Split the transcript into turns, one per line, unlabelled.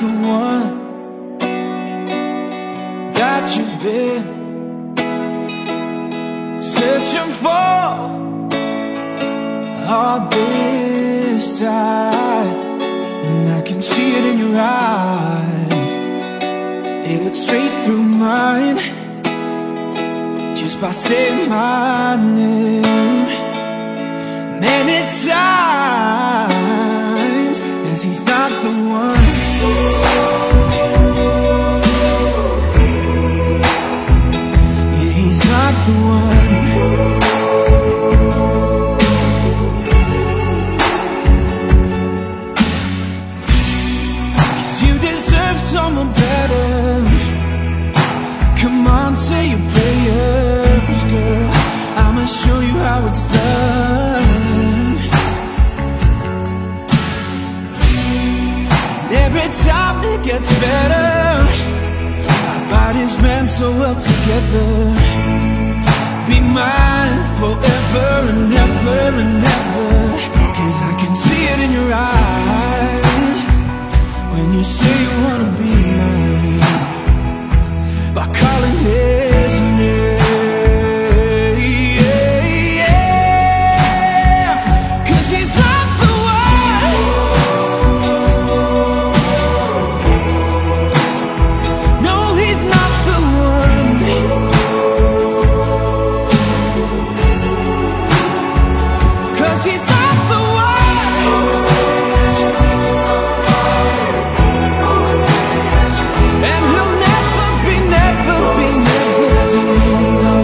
the one that you've been searching for all this time. And I can see it in your eyes. They look straight through mine just by saying my name. Many times as he's not the one. Yeah, he's not the one. Someone better. Come on, say your prayers, girl. I'ma show you how it's done. And every time it gets better, our bodies band so well together. Be mine forever and ever and ever. 'Cause I can see it in your eyes when you say you wanna be mine, by calling his name. Yeah. 'Cause he's not the one. No, he's not the one. 'Cause he's not the one. And he'll never be, never be, never be the